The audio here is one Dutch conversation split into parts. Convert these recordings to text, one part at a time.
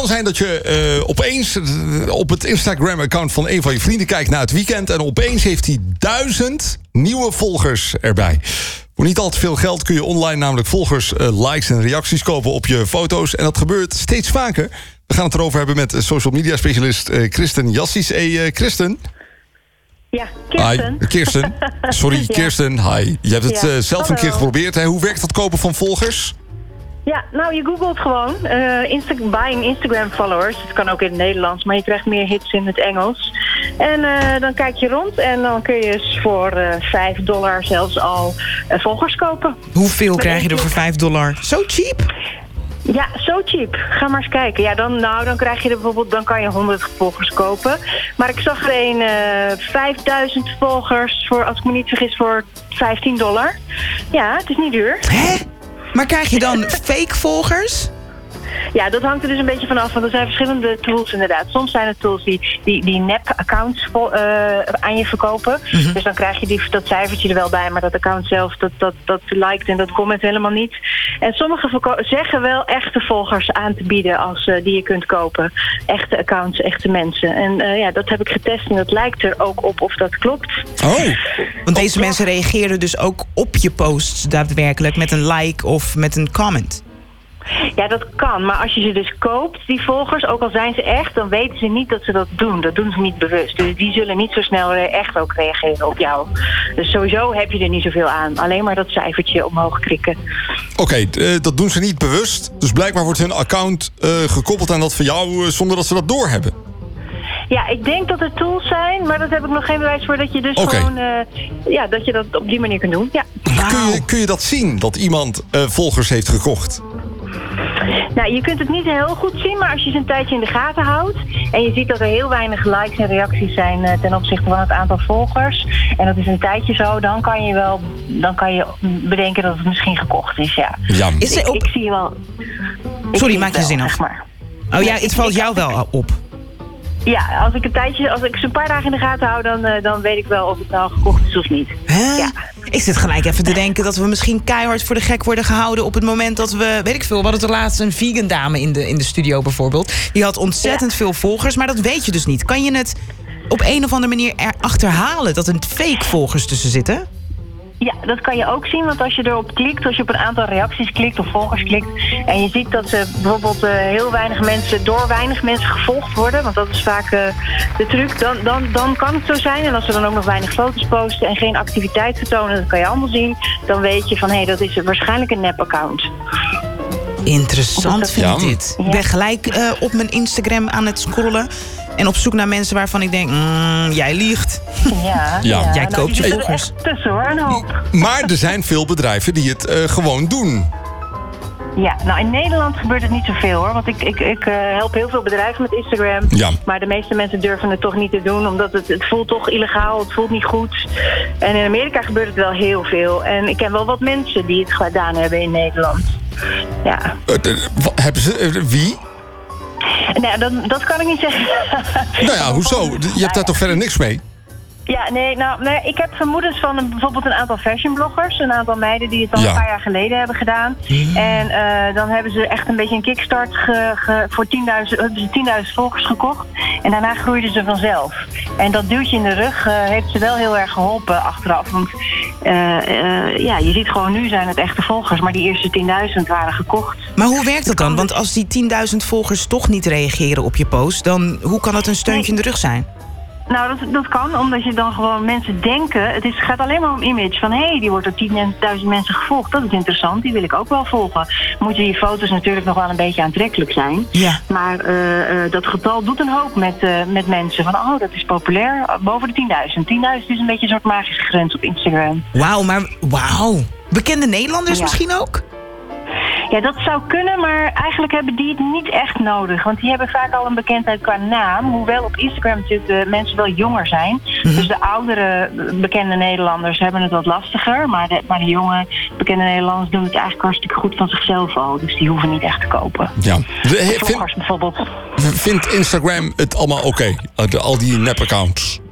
kan zijn dat je opeens op het Instagram-account van een van je vrienden kijkt naar het weekend en opeens heeft hij 1000 nieuwe volgers erbij. Voor niet al te veel geld kun je online namelijk volgers, likes en reacties kopen op je foto's. En dat gebeurt steeds vaker. We gaan het erover hebben met social media specialist Kirsten Jassies. Hey Kirsten. Ja, Kirsten. Hi, Kirsten. Sorry, ja. Kirsten. Hi. Je hebt het zelf een keer geprobeerd. Hè? Hoe werkt dat kopen van volgers? Ja, nou, je googelt gewoon buying Instagram followers. Het kan ook in het Nederlands, maar je krijgt meer hits in het Engels. En dan kijk je rond en dan kun je voor $5 zelfs al volgers kopen. Hoeveel krijg je er voor $5? Zo cheap? Ja, zo cheap. Ga maar eens kijken. Ja, dan krijg je er bijvoorbeeld, dan kan je 100 volgers kopen. Maar ik zag er een 5000 volgers voor, als ik me niet vergis, voor $15. Ja, het is niet duur. Hè? Maar krijg je dan fake volgers? Ja, dat hangt er dus een beetje vanaf, want er zijn verschillende tools inderdaad. Soms zijn het tools die nep-accounts aan je verkopen. Mm-hmm. Dus dan krijg je dat cijfertje er wel bij, maar dat account zelf, dat liked en dat comment helemaal niet. En sommige zeggen wel echte volgers aan te bieden die je kunt kopen. Echte accounts, echte mensen. En dat heb ik getest en dat lijkt er ook op of dat klopt. Oh, want deze mensen reageren dus ook op je posts daadwerkelijk met een like of met een comment. Ja, dat kan. Maar als je ze dus koopt, die volgers, ook al zijn ze echt, dan weten ze niet dat ze dat doen. Dat doen ze niet bewust. Dus die zullen niet zo snel echt ook reageren op jou. Dus sowieso heb je er niet zoveel aan. Alleen maar dat cijfertje omhoog klikken. Oké, dat doen ze niet bewust. Dus blijkbaar wordt hun account gekoppeld aan dat van jou zonder dat ze dat doorhebben. Ja, ik denk dat er tools zijn, maar daar heb ik nog geen bewijs voor dat je dus gewoon dat je dat op die manier kunt doen. Ja. Kun je dat zien, dat iemand volgers heeft gekocht? Nou, je kunt het niet heel goed zien, maar als je ze een tijdje in de gaten houdt en je ziet dat er heel weinig likes en reacties zijn ten opzichte van het aantal volgers, en dat is een tijdje zo, dan kan je bedenken dat het misschien gekocht is, ja. Ik zie wel... Sorry, maak je zin af. Zeg maar. Oh ja, het valt jou wel op. Ja, als ik ze een paar dagen in de gaten hou, dan weet ik wel of het nou gekocht is of niet. Hè? Ja. Ik zit gelijk even te denken dat we misschien keihard voor de gek worden gehouden op het moment dat we, weet ik veel, we hadden toch laatst een vegan dame in de studio bijvoorbeeld. Die had ontzettend veel volgers, maar dat weet je dus niet. Kan je het op een of andere manier achterhalen dat er fake volgers tussen zitten? Ja, dat kan je ook zien, want als je erop klikt, als je op een aantal reacties klikt of volgers klikt en je ziet dat bijvoorbeeld heel weinig mensen door weinig mensen gevolgd worden, want dat is vaak de truc, dan kan het zo zijn. En als ze dan ook nog weinig foto's posten en geen activiteit vertonen, dat kan je allemaal zien, dan weet je van dat is waarschijnlijk een nep-account. Interessant vind ik dit. Ja. Ik ben gelijk op mijn Instagram aan het scrollen en op zoek naar mensen waarvan ik denk, jij liegt. Ja. Jij koopt je volgers. Tussen hoor, een hoop. Maar er zijn veel bedrijven die het gewoon doen. Ja, nou in Nederland gebeurt het niet zoveel hoor. Want ik help heel veel bedrijven met Instagram. Ja. Maar de meeste mensen durven het toch niet te doen. Omdat het voelt toch illegaal, het voelt niet goed. En in Amerika gebeurt het wel heel veel. En ik ken wel wat mensen die het gedaan hebben in Nederland. Ja. Hebben ze... Wie? Nou, dat kan ik niet zeggen. Nou ja, hoezo? Je hebt daar toch verder niks mee? Ja, nee, ik heb vermoedens van bijvoorbeeld een aantal fashionbloggers. Een aantal meiden die het al een paar jaar geleden hebben gedaan. En dan hebben ze echt een beetje een kickstart voor 10.000 volgers gekocht. En daarna groeiden ze vanzelf. En dat duwtje in de rug heeft ze wel heel erg geholpen achteraf. Want je ziet gewoon nu zijn het echte volgers. Maar die eerste 10.000 waren gekocht. Maar hoe werkt dat dan? Want als die 10.000 volgers toch niet reageren op je post, dan hoe kan dat een steuntje in de rug zijn? Nou, dat kan, omdat je dan gewoon mensen denken... Het gaat alleen maar om image. Van, die wordt door 10.000 mensen gevolgd. Dat is interessant, die wil ik ook wel volgen. Moeten die foto's natuurlijk nog wel een beetje aantrekkelijk zijn. Ja. Maar dat getal doet een hoop met mensen. Van, dat is populair, boven de 10.000. 10.000 is een beetje een soort magische grens op Instagram. Wauw. Bekende Nederlanders misschien ook? Ja, dat zou kunnen, maar eigenlijk hebben die het niet echt nodig. Want die hebben vaak al een bekendheid qua naam. Hoewel op Instagram natuurlijk de mensen wel jonger zijn. Mm-hmm. Dus de oudere bekende Nederlanders hebben het wat lastiger. Maar de jonge bekende Nederlanders doen het eigenlijk hartstikke goed van zichzelf al. Dus die hoeven niet echt te kopen. Ja. Vloggers bijvoorbeeld. Vindt Instagram het allemaal oké? Al die nep-accounts?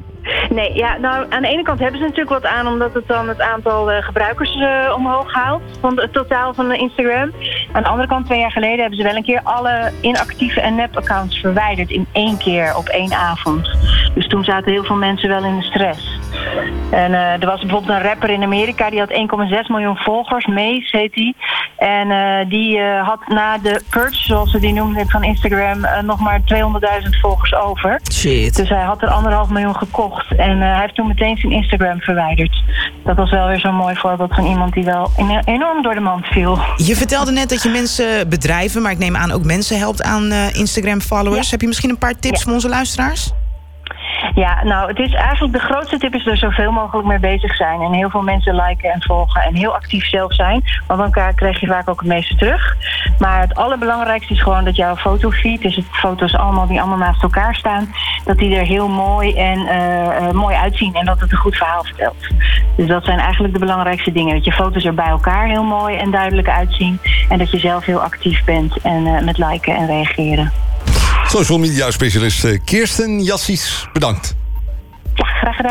Nee, ja, nou aan de ene kant hebben ze natuurlijk wat aan, omdat het dan het aantal gebruikers omhoog haalt van het totaal van Instagram. Aan de andere kant, 2 jaar geleden hebben ze wel een keer alle inactieve en nep-accounts verwijderd in 1 keer op 1 avond. Dus toen zaten heel veel mensen wel in de stress. En er was bijvoorbeeld een rapper in Amerika, die had 1,6 miljoen volgers, Mace heet die. En die had na de purge, zoals ze die noemden van Instagram, nog maar 200.000 volgers over. Shit. Dus hij had er 1,5 miljoen gekocht. En hij heeft toen meteen zijn Instagram verwijderd. Dat was wel weer zo'n mooi voorbeeld van iemand die wel enorm door de mand viel. Je vertelde net dat je mensen, bedrijven, maar ik neem aan ook mensen helpt aan Instagram-followers. Ja. Heb je misschien een paar tips voor onze luisteraars? Ja, nou, het is eigenlijk de grootste tip is er zoveel mogelijk mee bezig zijn. En heel veel mensen liken en volgen en heel actief zelf zijn. Want dan krijg je vaak ook het meeste terug. Maar het allerbelangrijkste is gewoon dat jouw fotofeed, dus het foto's die allemaal naast elkaar staan, dat die er heel mooi en mooi uitzien en dat het een goed verhaal vertelt. Dus dat zijn eigenlijk de belangrijkste dingen. Dat je foto's er bij elkaar heel mooi en duidelijk uitzien. En dat je zelf heel actief bent en met liken en reageren. Social media specialist Kirsten Jassies, bedankt. Ja, graag gedaan.